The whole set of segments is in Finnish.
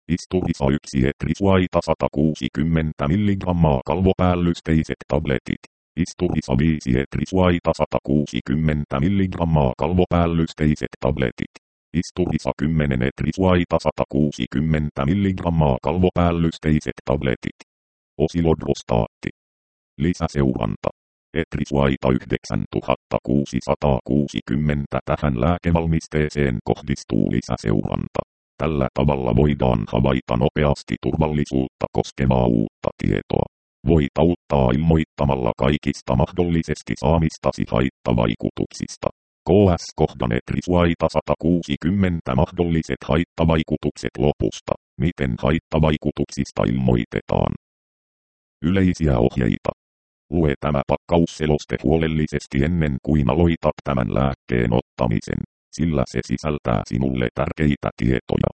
Isturisa 1 etrisuaita 160 mg kalvopäällysteiset tabletit. Isturisa 5 etrisuaita 160 mg kalvopäällysteiset tabletit. Isturisa 10 etrisuaita 160 mg kalvopäällysteiset tabletit. Osilodrostaatti. Lisäseuranta. Etrisuaita 9660 tähän lääkevalmisteeseen kohdistuu lisäseuranta. Tällä tavalla voidaan havaita nopeasti turvallisuutta koskevaa uutta tietoa. Voit auttaa ilmoittamalla kaikista mahdollisesti saamistasi haittavaikutuksista. KS-kohdan etrisuaita 160 mahdolliset haittavaikutukset lopusta. Miten haittavaikutuksista ilmoitetaan? Yleisiä ohjeita. Lue tämä pakkausseloste huolellisesti ennen kuin aloitat tämän lääkkeen ottamisen, sillä se sisältää sinulle tärkeitä tietoja.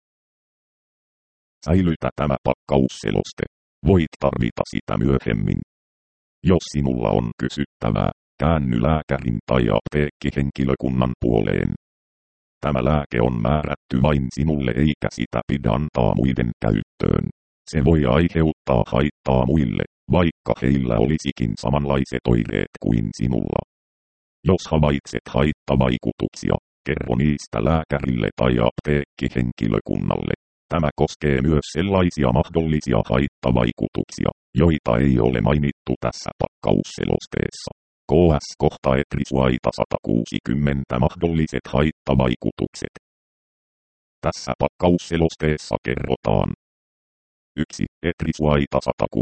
Säilytä tämä pakkausseloste. Voit tarvita sitä myöhemmin. Jos sinulla on kysyttävää, käänny lääkärin tai apteekkihenkilökunnan puoleen. Tämä lääke on määrätty vain sinulle eikä sitä pidä antaa muiden käyttöön. Se voi aiheuttaa haittaa muille, vaikka heillä olisikin samanlaiset oireet kuin sinulla. Jos havaitset haittavaikutuksia, kerro niistä lääkärille tai apteekkihenkilökunnalle. Tämä koskee myös sellaisia mahdollisia haittavaikutuksia, joita ei ole mainittu tässä pakkausselosteessa. KS-kohta etrisuaita 160 mahdolliset haittavaikutukset. Tässä pakkausselosteessa kerrotaan. 1. Etrisuaita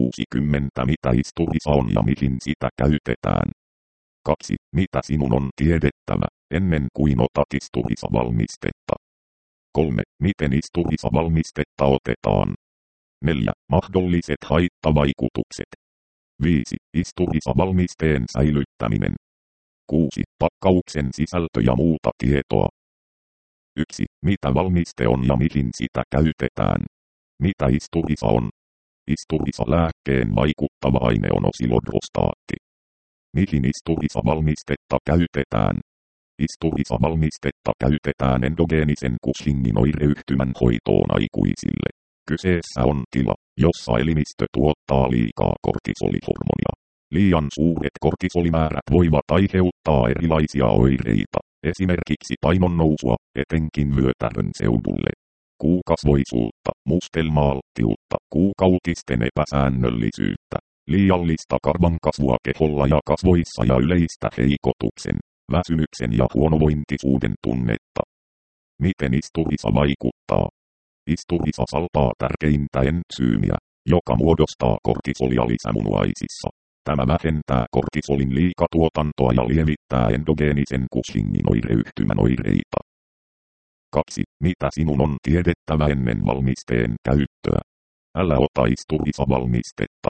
160 mitä isturisa on ja mihin sitä käytetään. 2. Mitä sinun on tiedettävä, ennen kuin otat isturisa-valmistetta. 3. Miten isturisa-valmistetta otetaan. 4. Mahdolliset haittavaikutukset. 5. Isturisa-valmisteen säilyttäminen. 6. Pakkauksen sisältö ja muuta tietoa. 1. Mitä valmiste on ja mihin sitä käytetään. Mitä isturisa on? Isturisa-lääkkeen vaikuttava aine on osilodrostaatti. Mihin isturisa-valmistetta käytetään? Isturisa-valmistetta käytetään endogeenisen Cushingin oireyhtymän hoitoon aikuisille. Kyseessä on tila, jossa elimistö tuottaa liikaa kortisolihormonia. Liian suuret kortisolimäärät voivat aiheuttaa erilaisia oireita, esimerkiksi painonnousua, etenkin vyötärön seudulle. Kuukasvoisuutta, mustelma-alttiutta, kuukautisten epäsäännöllisyyttä, liiallista karvankasvua keholla ja kasvoissa ja yleistä heikotuksen, väsymyksen ja huonovointisuuden tunnetta. Miten isturisa vaikuttaa? Isturisa salpaa tärkeintä entsyymiä, joka muodostaa kortisolia lisämunuaisissa. Tämä vähentää kortisolin liikatuotantoa ja lievittää endogeenisen Cushingin oireyhtymän oireita. 2. Mitä sinun on tiedettävä ennen valmisteen käyttöä? Älä ota isturisa-valmistetta.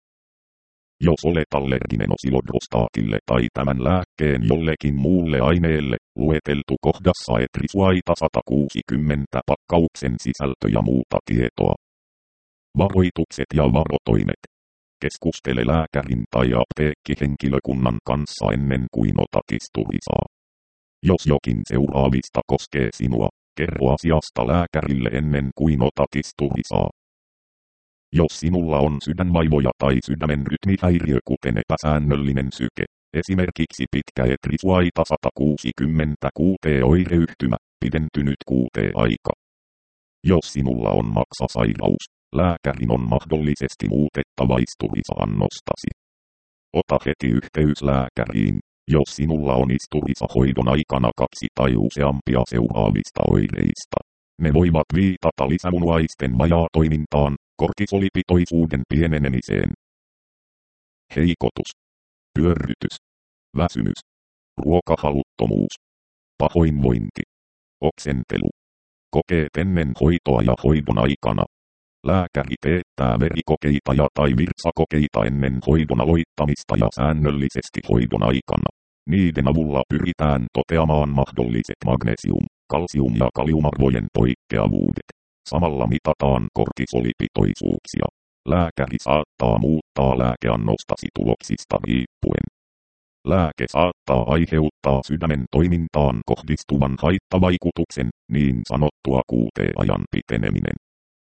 Jos olet allerginen osilodrostaatille tai tämän lääkkeen jollekin muulle aineelle, lueteltu kohdassa etrisuaita 160 pakkauksen sisältö ja muuta tietoa. Varoitukset ja varotoimet. Keskustele lääkärin tai apteekkihenkilökunnan kanssa ennen kuin otat isturisaa. Jos jokin seuraavista koskee sinua, kerro asiasta lääkärille ennen kuin otat isturisaa. Jos sinulla on sydänvaivoja tai sydämen rytmihäiriö kuten epäsäännöllinen syke, esimerkiksi pitkä etrisuaita 160 QT-oireyhtymä, pidentynyt QT-aika. Jos sinulla on maksasairaus, lääkärin on mahdollisesti muutettava isturisa-annostasi. Ota heti yhteys lääkäriin, jos sinulla on isturisa-hoidon aikana 2 tai useampia seuraavista oireista. Ne voivat viitata lisämunuaisten vajaatoimintaan, kortisolipitoisuuden pienenemiseen, heikotus, pyörrytys, väsymys, ruokahaluttomuus, pahoinvointi, oksentelu. Kokeet ennen hoitoa ja hoidon aikana. Lääkäri teettää verikokeita ja tai virtsakokeita ennen hoidon aloittamista ja säännöllisesti hoidon aikana. Niiden avulla pyritään toteamaan mahdolliset magnesium, kalsium ja kaliumarvojen poikkeavuudet. Samalla mitataan kortisolipitoisuuksia. Lääkäri saattaa muuttaa lääkeannostasi tuloksista riippuen. Lääke saattaa aiheuttaa sydämen toimintaan kohdistuvan haittavaikutuksen, niin sanottua QT-ajan piteneminen.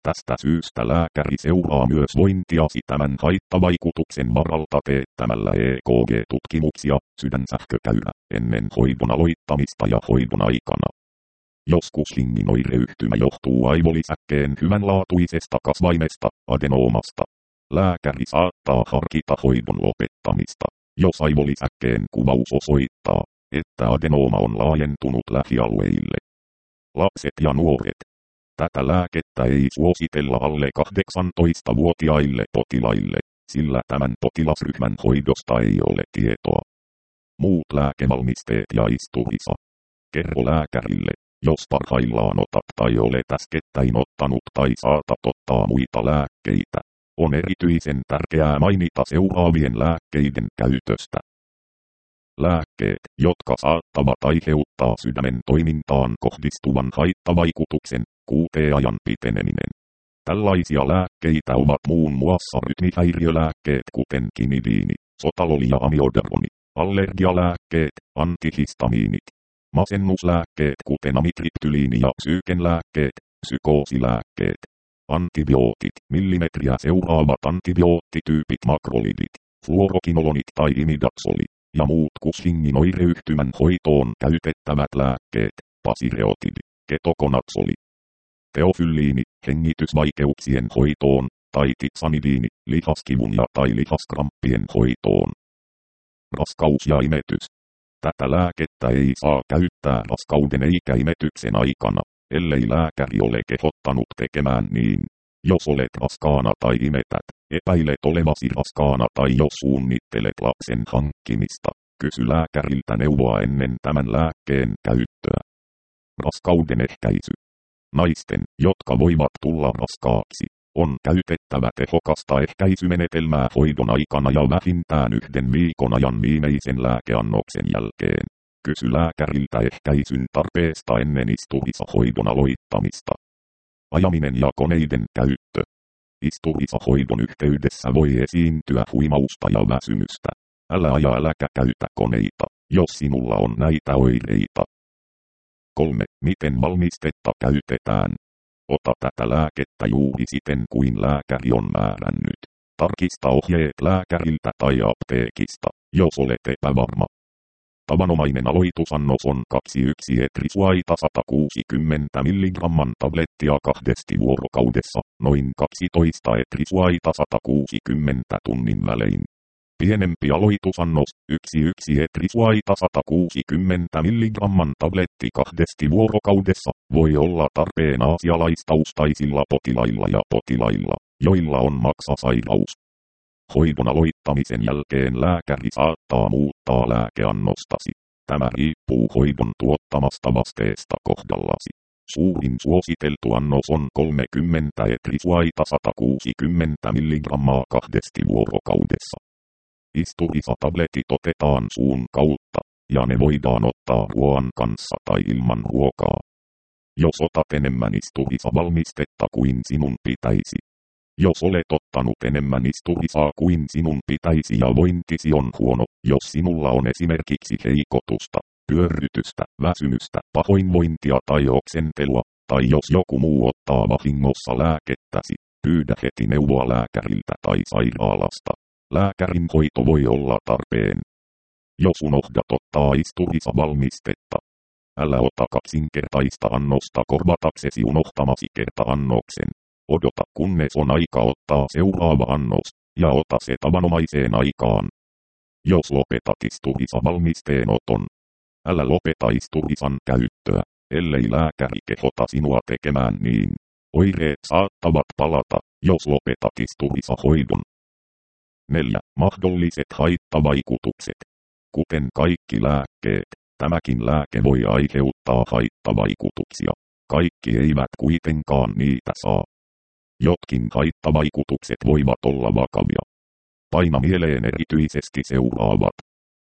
Tästä syystä lääkäri seuraa myös vointiasi tämän haittavaikutuksen varalta teettämällä EKG-tutkimuksia, sydänsähkökäyrä, ennen hoidon aloittamista ja hoidon aikana. Jos Cushingin oireyhtymä johtuu aivolisäkkeen hyvänlaatuisesta kasvaimesta, adenoomasta, lääkäri saattaa harkita hoidon lopettamista, jos aivolisäkkeen kuvaus osoittaa, että adenooma on laajentunut lähialueille. Lapset ja nuoret. Tätä lääkettä ei suositella alle 18-vuotiaille potilaille, sillä tämän potilasryhmän hoidosta ei ole tietoa. Muut lääkevalmisteet ja isturisa. Kerro lääkärille, jos parhaillaan otat tai olet äskettäin ottanut tai saatat ottaa muita lääkkeitä. On erityisen tärkeää mainita seuraavien lääkkeiden käytöstä. Lääkkeet, jotka saattavat aiheuttaa sydämen toimintaan kohdistuvan haittavaikutuksen, QT-ajan piteneminen. Tällaisia lääkkeitä ovat muun muassa rytmihäiriölääkkeet kuten kinidiini, sotaloli ja amiodaroni, allergialääkkeet, antihistamiinit, masennuslääkkeet kuten amitriptyliini ja psyykenlääkkeet, psykoosilääkkeet, antibiootit, millimetriä seuraavat antibioottityypit makrolidit, fluorokinolonit tai imidaksoli, ja muut Cushingin oireyhtymän hoitoon käytettävät lääkkeet, pasireotidi, ketokonatsoli, teofylliini, hengitysvaikeuksien hoitoon, tai titsanidiini, lihaskivun ja tai lihaskramppien hoitoon. Raskaus ja imetys. Tätä lääkettä ei saa käyttää raskauden eikä imetyksen aikana, ellei lääkäri ole kehottanut tekemään niin. Jos olet raskaana tai imetät, epäilet olevasi raskaana tai jos suunnittelet lapsen hankkimista, kysy lääkäriltä neuvoa ennen tämän lääkkeen käyttöä. Raskauden ehkäisy. Naisten, jotka voivat tulla raskaaksi, on käytettävä tehokasta ehkäisymenetelmää hoidon aikana ja vähintään 1 viikon ajan viimeisen lääkeannoksen jälkeen. Kysy lääkäriltä ehkäisyn tarpeesta ennen isturisa-hoidon aloittamista. Ajaminen ja koneiden käyttö. Isturisa-hoidon yhteydessä voi esiintyä huimausta ja väsymystä. Älä aja äläkä käytä koneita, jos sinulla on näitä oireita. 3. Miten valmistetta käytetään? Ota tätä lääkettä juuri siten kuin lääkäri on määrännyt. Tarkista ohjeet lääkäriltä tai apteekista, jos olet epävarma. Tavanomainen aloitusannos on 2,1 etrisuaita 160 mg tablettia 2 vuorokaudessa, noin 12 etrisuaita 160 tunnin välein. Pienempi aloitusannos, 1,1 etrisuaita 160 mg tabletti 2 vuorokaudessa, voi olla tarpeen aasialaistaustaisilla potilailla ja potilailla, joilla on maksasairaus. Hoidon aloittamisen jälkeen lääkäri saattaa muuttaa lääkeannostasi. Tämä riippuu hoidon tuottamasta vasteesta kohdallasi. Suurin suositeltu annos on 30 etrisuaita 160 mg 2 vuorokaudessa. Isturisa-tabletit otetaan suun kautta, ja ne voidaan ottaa ruoan kanssa tai ilman ruokaa. Jos otat enemmän isturisa-valmistetta kuin sinun pitäisi. Jos olet ottanut enemmän isturisaa kuin sinun pitäisi ja vointisi on huono, jos sinulla on esimerkiksi heikotusta, pyörrytystä, väsymystä, pahoinvointia tai oksentelua, tai jos joku muu ottaa vahingossa lääkettäsi, pyydä heti neuvoa lääkäriltä tai sairaalasta. Lääkärin hoito voi olla tarpeen. Jos unohdat ottaa isturisa-valmistetta, älä ota kaksinkertaista annosta korvataksesi unohtamasi kerta-annoksen. Odota kunnes on aika ottaa seuraava annos, ja ota se tavanomaiseen aikaan. Jos lopetat isturisa-valmisteen oton, älä lopeta isturisan käyttöä, ellei lääkäri kehota sinua tekemään niin. Oireet saattavat palata, jos lopetat isturisa-hoidon. 4. Mahdolliset haittavaikutukset. Kuten kaikki lääkkeet, tämäkin lääke voi aiheuttaa haittavaikutuksia. Kaikki eivät kuitenkaan niitä saa. Jotkin haittavaikutukset voivat olla vakavia. Paina mieleen erityisesti seuraavat.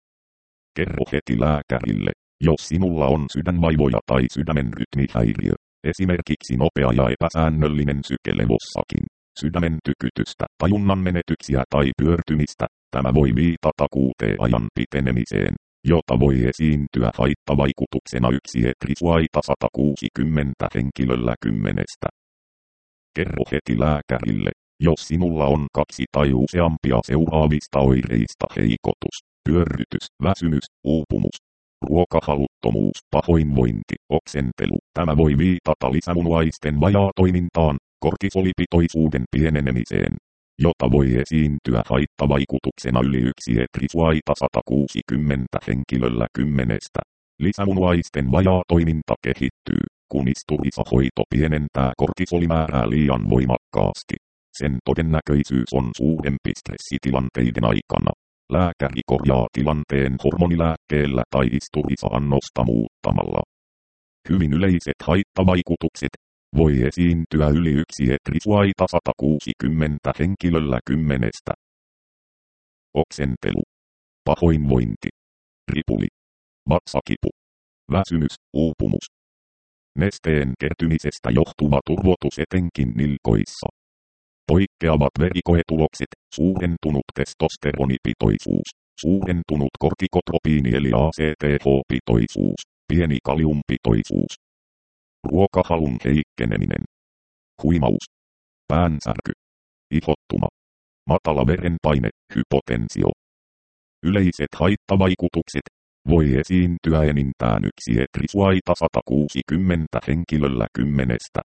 Kerro heti lääkärille, jos sinulla on sydänvaivoja tai sydämen rytmihäiriö, esimerkiksi nopea ja epäsäännöllinen syke levossakin, sydämen tykytystä, tajunnan menetyksiä tai pyörtymistä, tämä voi viitata QT-ajan pitenemiseen, jota voi esiintyä haittavaikutuksena 1 etrisuaita 160 henkilöllä 10. Kerro heti lääkärille, jos sinulla on 2 tai useampia seuraavista oireista: heikotus, pyörrytys, väsymys, uupumus, ruokahaluttomuus, pahoinvointi, oksentelu. Tämä voi viitata lisämunuaisten vajaatoimintaan, kortisolipitoisuuden pienenemiseen, jota voi esiintyä haittavaikutuksena yli 1 etrisuaita 160 henkilöllä 10. Lisämunuaisten vajaatoiminta kehittyy, kun isturisahoito pienentää kortisolimäärää liian voimakkaasti. Sen todennäköisyys on suurempi stressitilanteiden aikana. Lääkäri korjaa tilanteen hormonilääkkeellä tai isturisa-annosta muuttamalla. Hyvin yleiset haittavaikutukset voi esiintyä yli 1 etrisuaita 160 henkilöllä 10. Oksentelu, pahoinvointi, ripuli, vatsakipu, väsymys, uupumus. Nesteen kertymisestä johtuva turvotus etenkin nilkoissa. Poikkeavat verikoetulokset, suurentunut testosteronipitoisuus, suurentunut kortikotropiini eli ACTH-pitoisuus, pieni kaliumpitoisuus. Ruokahalun heikkeneminen, huimaus, päänsärky, ihottuma, matala verenpaine, hypotensio. Yleiset haittavaikutukset voi esiintyä enintään 1 etrisuaita 160 henkilöllä 10.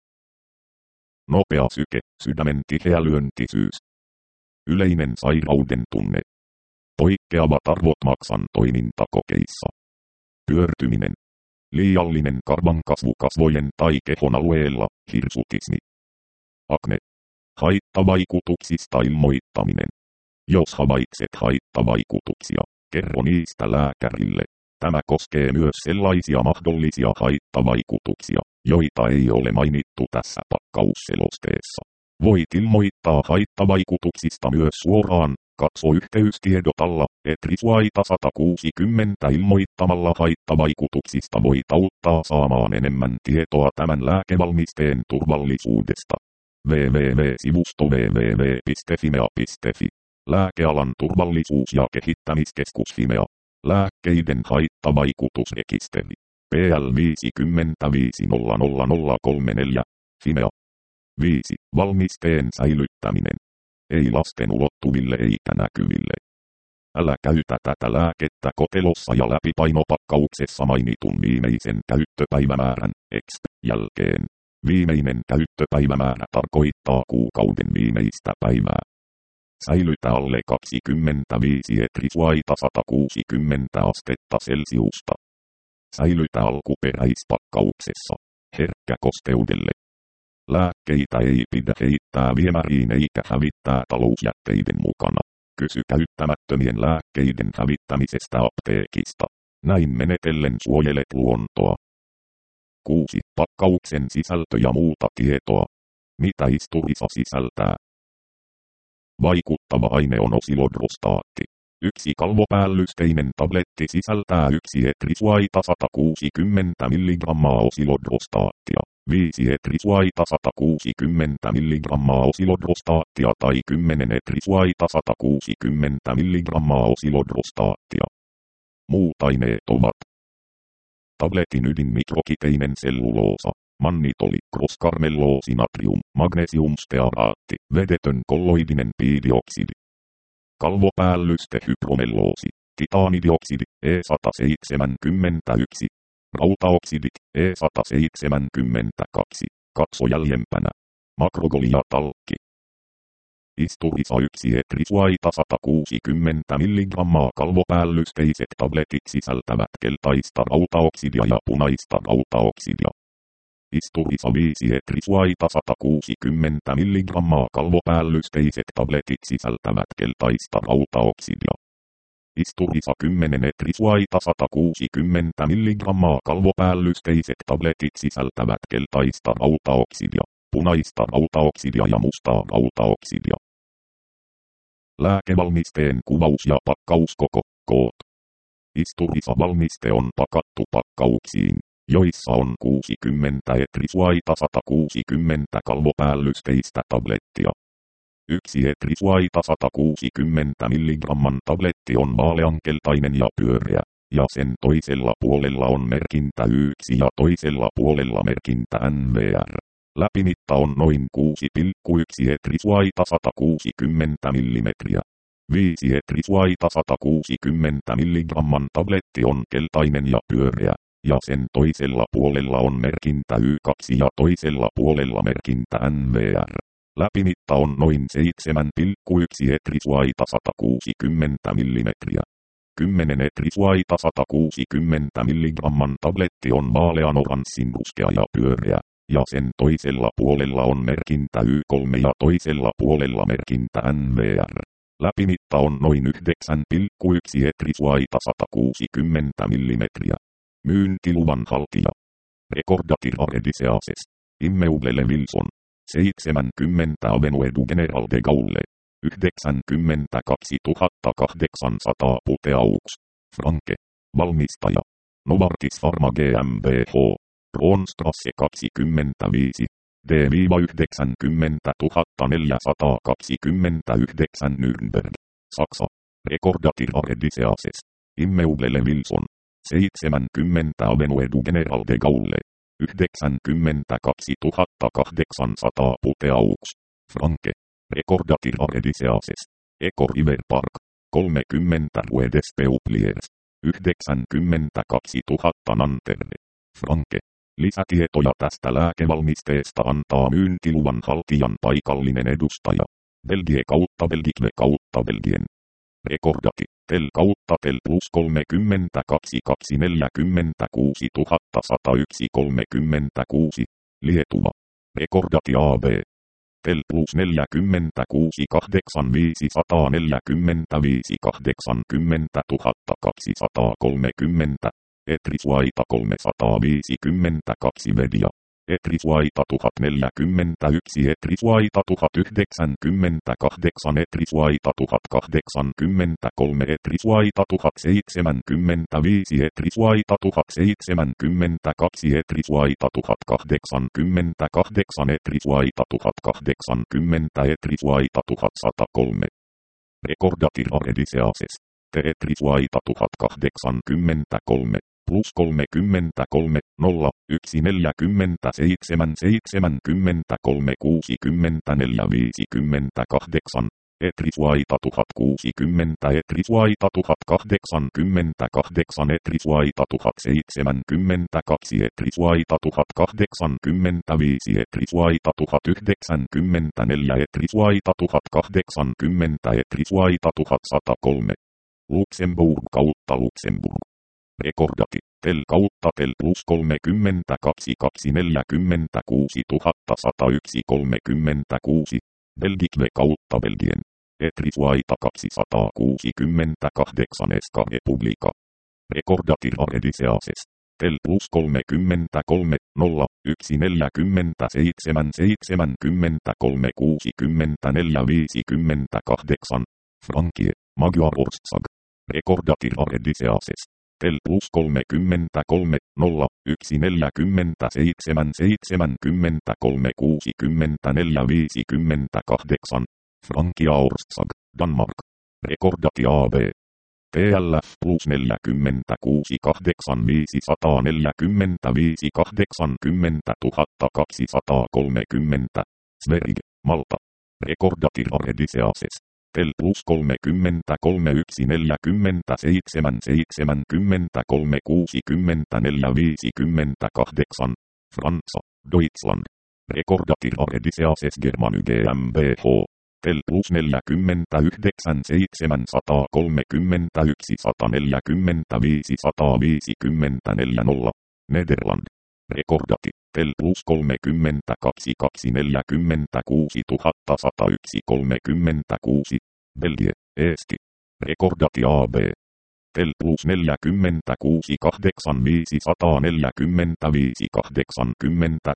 Nopea syke, sydämen tiheä lyöntisyys. Yleinen sairauden tunne. Poikkeavat arvot maksan toimintakokeissa. Pyörtyminen. Liiallinen karvankasvu kasvojen tai kehon alueella, hirsutismi. Akne. Haittavaikutuksista ilmoittaminen. Jos havaitset haittavaikutuksia, kerro niistä lääkärille. Tämä koskee myös sellaisia mahdollisia haittavaikutuksia, joita ei ole mainittu tässä pakkausselosteessa. Voit ilmoittaa haittavaikutuksista myös suoraan. Katso yhteystiedot alla, etrisuaita 160 ilmoittamalla haittavaikutuksista voit auttaa saamaan enemmän tietoa tämän lääkevalmisteen turvallisuudesta. www.sivusto www.fimea.fi. Lääkealan turvallisuus- ja kehittämiskeskus Fimea. Lääkkeiden haittavaikutusrekisteri. PL 50500034. Fimea. 5. Valmisteen säilyttäminen. Ei lasten ulottuville eikä näkyville. Älä käytä tätä lääkettä kotelossa ja läpipainopakkauksessa mainitun viimeisen käyttöpäivämäärän exp. Jälkeen. Viimeinen käyttöpäivämäärä tarkoittaa kuukauden viimeistä päivää. Säilytä alle 25 etrisuaita 160 astetta celsiusta. Säilytä alkuperäispakkauksessa. Herkkä kosteudelle. Lääkkeitä ei pidä heittää viemäriin eikä hävittää talousjätteiden mukana. Kysy käyttämättömien lääkkeiden hävittämisestä apteekista. Näin menetellen suojelet luontoa. 6. Pakkauksen sisältö ja muuta tietoa. Mitä isturisa sisältää? Vaikuttava aine on osilodrostaatti. 1 kalvopäällysteininen tabletti sisältää 1 etrisuaita 160 mg osilodrostaattia. 5 etrisuaita 160 mg osilodrostaattia tai 10 etrisuaita 160 mg osilodrostaattia. Muut aineet ovat tabletin ydin mikrokiteinen selluloosa, mannitoli, kroskarmelloosi natrium, magnesiumstearaatti, vedetön kolloidinen piidioksidi, kalvopäällysте hypromelloosi, titaanidioksidi, E171, rautaoksidit, E172, katso jäljempänä, makrogoli ja talkki. Isturisa 1 etrisuaita 160 mg kalvopäällysteiset tabletit sisältävät keltaista rautaoksidia ja punaista rautaoksidia. Isturisa 5 etrisuaita 160 mg kalvopäällysteiset tabletit sisältävät keltaista rautaoksidia. Isturisa 10 etrisuaita 160 mg kalvopäällysteiset tabletit sisältävät keltaista rautaoksidia, punaista rautaoksidia ja mustaa rautaoksidia. Lääkevalmisteen kuvaus ja pakkauskoko, koot. Isturisa-valmiste on pakattu pakkauksiin, joissa on 60 etrisuaita 160 kalvopäällystistä tablettia. 1 etrisuaita 160 mg tabletti on vaaleankeltainen ja pyöreä, ja sen toisella puolella on merkintä 1 ja toisella puolella merkintä NVR. Läpimitta on noin 6,1 etrisvaita 160 mm. 5 etrisvaita 160 mg tabletti on keltainen ja pyöreä, ja sen toisella puolella on merkintä Y2 ja toisella puolella merkintä NVR. Läpimitta on noin 7,1 etrisvaita 160 mm. 10 etrisvaita 160 mg tabletti on vaalean oranssinruskea ja pyöreä, ja sen toisella puolella on merkintä Y3 ja toisella puolella merkintä NVR. Läpimitta on noin 9,1 etrisvaita 160 mm. Myyntiluvan haltija. Recordatir Arediseases. Immeuble Wilson. 70 Avenue du General de Gaulle. 92 800 Puteaux. Franke. Valmistaja. Novartis Pharma GmbH. Kronstrasse 25. D-90 429 Nürnberg. Saksa. Recordatir Arediseases. Immeuble Wilson. 70 Avenue du General de Gaulle. 92 800 Puteaux. Franke. Recordatir Arediseases. Eco River Park. 30 Rue des Peupliers. 92 000 Nanterre. Franke. Lisätietoja tästä lääkevalmisteesta antaa myyntiluvan haltijan paikallinen edustaja. Belgie kautta Belgique kautta Belgien. Recordati. Tel kautta tel plus 32 246 101 36. Lietuva. Recordati AB. Tel plus 46 8545 80 230. Etrisvaita 352 Vedia. Etrisvaita 1041 Etrisvaita 1098 Etrisvaita 1083 Etrisvaita 1075 Etrisvaita 1072 Etrisvaita 1088 Etrisvaita 1080 Etrisvaita 1103. Recordatir Arediseases. Te Etrisvaita 1083. Plus 33 0 1 47 73 64 58. Etrisvaita 1060 Etrisvaita 1088 Etrisvaita 1072 Etrisvaita 1085 Etrisvaita 1094 Etrisvaita 1080 Etrisvaita 1103. Luxemburg kautta Luxemburg. Recordati. Tel kautta tel plus 32 246 101 36. Belgique kautta Belgien. Etrisvaita 268 Eska Republika. Recordatir Arediseases. Tel plus 33 0 1 47 73 64 58. Frankie. Magyar Ortsag. Recordatir Arediseases. Tel plus 33 0 1 47 73 64 58. Frankia Ortsag. Danmark. Recordati AB. TLF plus 46 8545 80 230. Sverige. Malta. Recordatir Arediseases. Tel plus 33 1 47 73 64 58. Franza. Deutschland. Recordatir Arediseases Germany GmbH. Tel plus 49 731 145 154 0. Nederland. Recordati. Tel plus 32 246 101 36. Belgie. Eesti. Recordati AB. Tel plus 46 85 145 80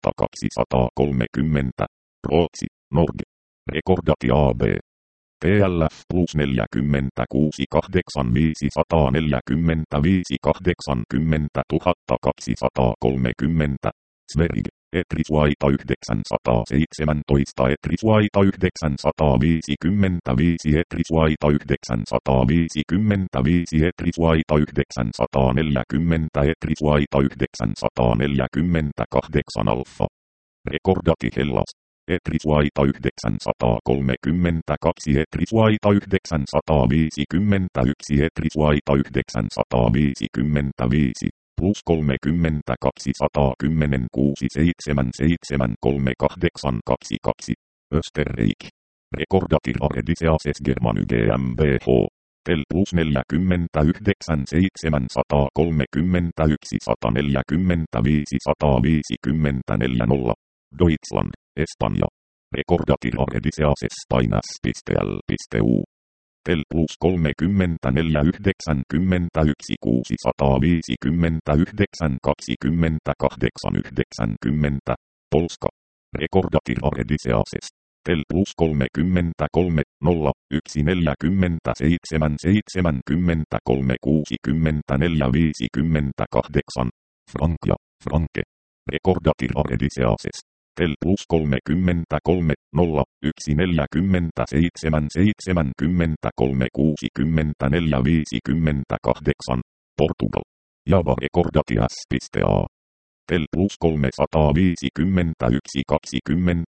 230. Ruotsi. Norge. Recordati AB. TLF plus 46 85 145 80 230. Sverige. Etrisvaita 917 Etrisvaita 955 Etrisvaita 955 Etrisvaita 940 Etrisvaita 948 Alfa. Recordati Hellas. Etrisvaita 932 Etrisvaita 951 Etrisvaita 955 plus 32 110 6 7 3822. Österreich. Recordatir Arediseases Germany GmbH. Tel plus 49 731 145 154 0. Deutschland, Espanja. Recordatir Arediseases Stainas.l.u. Tel plus 34 91 659 28 90. Polska. Recordatir Arediseases. Tel plus 33 0 1 47 73 64 58. Frankja, Franke. Recordatir Arediseases. Tel plus 33 0 1 47 73 64 58. Portugal. Java Recordatias.a. Tel plus 351 21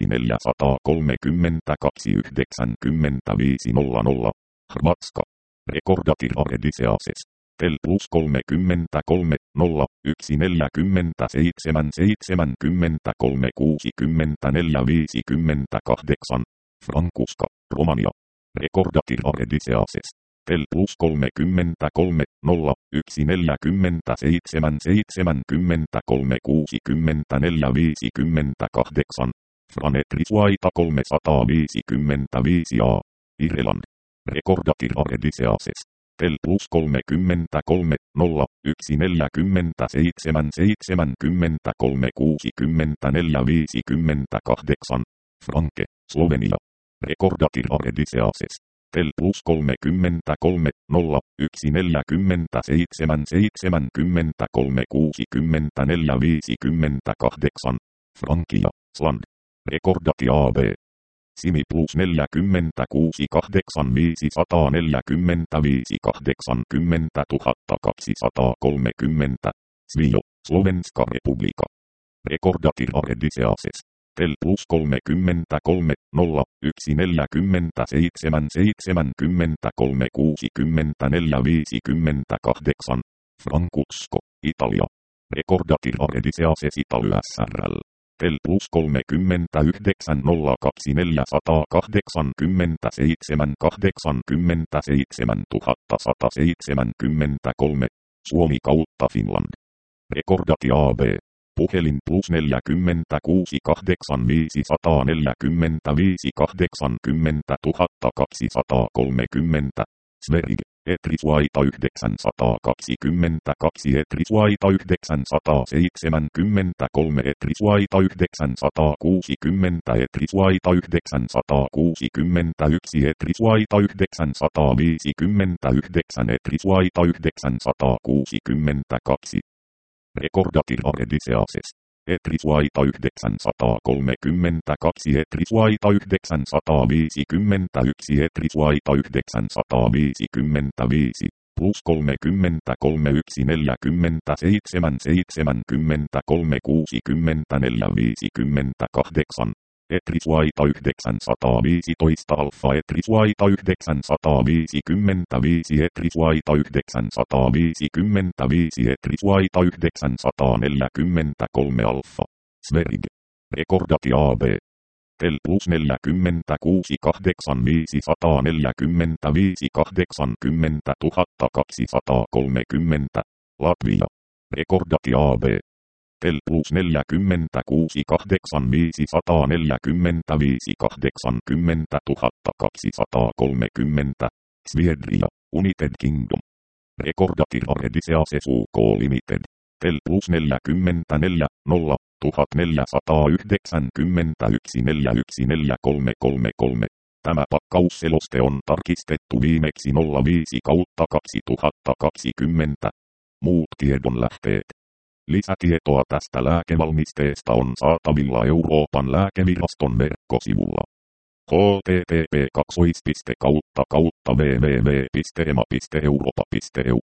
432 95 00. Hrvatska. Recordatir Arediseases. Tel plus 33 0 1 47 73 64 58. Frankuska, Romania. Recordatir Arediseases. Tel plus 33 0 1 47 73 64 58. Franetrisvaita 355 a. Irland. Recordatir Arediseases. Tel plus 33 0 1 47 73 64 58. Franke, Slovenia. Recordatir Arediseases. Tel plus 33 0 1 47 73 64 58. Frankia, Sland. Recordati AB. Simi plus 46 85 145 80 230. Svio, Slovenska Republika. Recordatir Arediseases. Tel plus 33 0 1 47 73 64 58. Frankutsko, Italia. Recordatir Arediseases Italia SRL. Tel plus 39 0 24 187 87 173. Suomi kautta Finland. Recordati AB. Puhelin plus 46 85 145 80 230. Sverige. Etrisvaita 922 Etrisvaita 973 Etrisvaita 960 Etrisvaita 961 Etrisvaita 959 Etrisvaita 962. Recordatir Arediseases. Etrisvaita 932 Etrisvaita 951 Etrisvaita 955 plus 33 1 47 73 64 58. Etrisvaita 915 Alfa Etrisvaita 955 Etrisvaita 955 Etrisvaita 943 Alfa. Sverige. Recordati AB. Tel plus 46 85 145 80 230. Latvia. Recordati AB. Tel plus 46 85 145 80 230. Sviedria, United Kingdom. Recordatir Arediseases UK Limited. Tel plus 44 0 1490 1414333. Tämä pakkausseloste on tarkistettu viimeksi 05/2020. Muut tiedonlähteet. Lisätietoa tästä lääkevalmisteesta on saatavilla Euroopan lääkeviraston verkkosivulla. http://www.ema.europa.eu